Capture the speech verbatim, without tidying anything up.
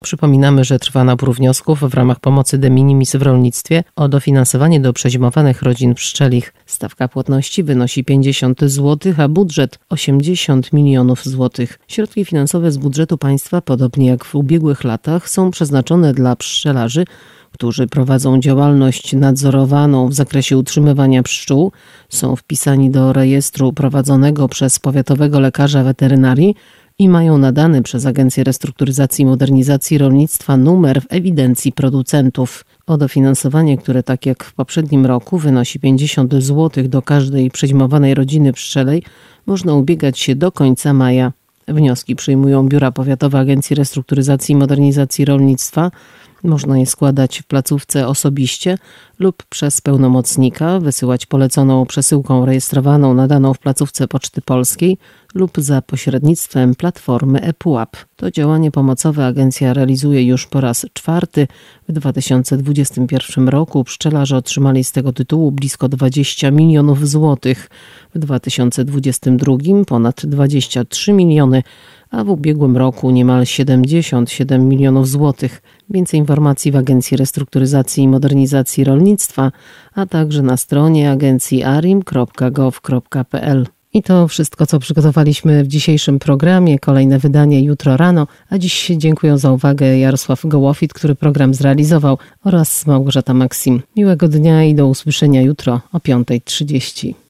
Przypominamy, że trwa nabór wniosków w ramach pomocy de minimis w rolnictwie o dofinansowanie do przezimowanych rodzin pszczelich. Stawka płatności wynosi pięćdziesiąt złotych, a budżet osiemdziesiąt milionów złotych. Środki finansowe z budżetu państwa, podobnie jak w ubiegłych latach, są przeznaczone dla pszczelarzy, którzy prowadzą działalność nadzorowaną w zakresie utrzymywania pszczół, są wpisani do rejestru prowadzonego przez powiatowego lekarza weterynarii i mają nadany przez Agencję Restrukturyzacji i Modernizacji Rolnictwa numer w ewidencji producentów. O dofinansowanie, które tak jak w poprzednim roku wynosi pięćdziesiąt złotych do każdej przezimowanej rodziny pszczelej, można ubiegać się do końca maja. Wnioski przyjmują biura powiatowe Agencji Restrukturyzacji i Modernizacji Rolnictwa. Można je składać w placówce osobiście lub przez pełnomocnika, wysyłać poleconą przesyłką rejestrowaną nadaną w placówce Poczty Polskiej lub za pośrednictwem platformy ePUAP. To działanie pomocowe agencja realizuje już po raz czwarty. W dwa tysiące dwudziestym pierwszym roku pszczelarze otrzymali z tego tytułu blisko dwadzieścia milionów złotych. W dwa tysiące dwudziestym drugim ponad dwadzieścia trzy miliony, a w ubiegłym roku niemal siedemdziesiąt siedem milionów złotych. Więcej informacji w Agencji Restrukturyzacji i Modernizacji Rolnictwa, a także na stronie agencji arim kropka gov kropka pl. I to wszystko, co przygotowaliśmy w dzisiejszym programie. Kolejne wydanie jutro rano, a dziś dziękuję za uwagę Jarosław Gołofit, który program zrealizował, oraz Małgorzata Maksim. Miłego dnia i do usłyszenia jutro o piąta trzydzieści.